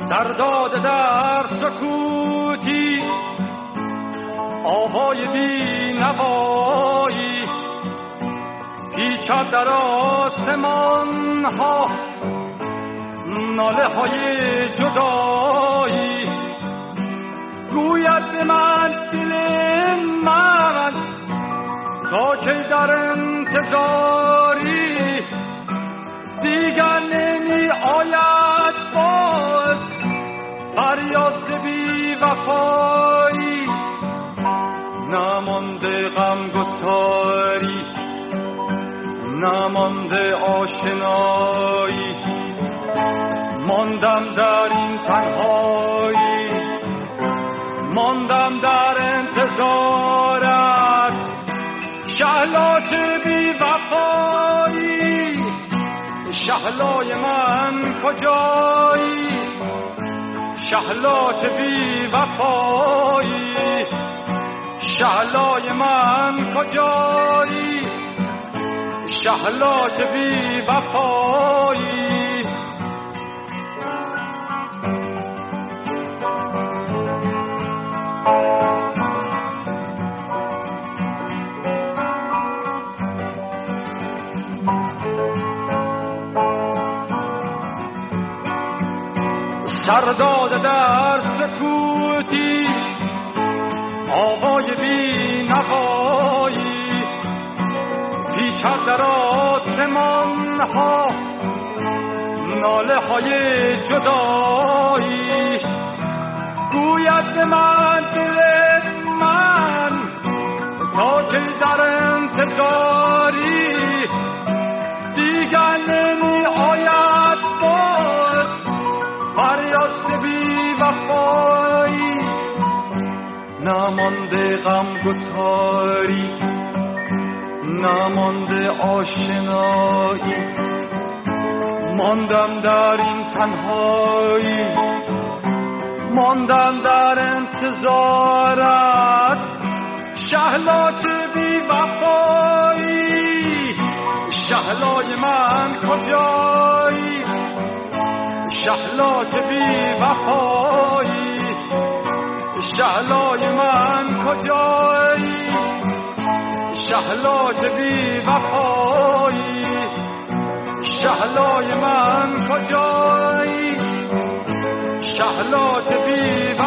سرداد در سکوتی آوای بی نوایی پیچد در آسمان ها ناله های جدایی گوید به من دل من تا که در انتظاری دیگر نمی آید باز فریاد بی وفایی نمانده غمگساری نمانده آشنایی ماندم در این تنهایی ماندم در انتظارت شهلاک بی وفایی شهلای من کجایی شهلاک بی وفایی شهلای من کجایی شهلاک بی وفایی سرداد در سکوتی آوای بی نوایی پیچد در آسمان ها ناله های جدایی گوید به من دل من تا که در انتظاری دیگر نمی آید باز فریاد بی وفایی نمانده غمگساری نمانده آشنایی ماندم در این تنهایی ماندم در انتظارت شهلاک بی وفایی شهلای من کجایی شهلاک بی وفایی شهلای من کجایی شهلاک بی وفایی شهلای من کجایی شهلاک بی وفایی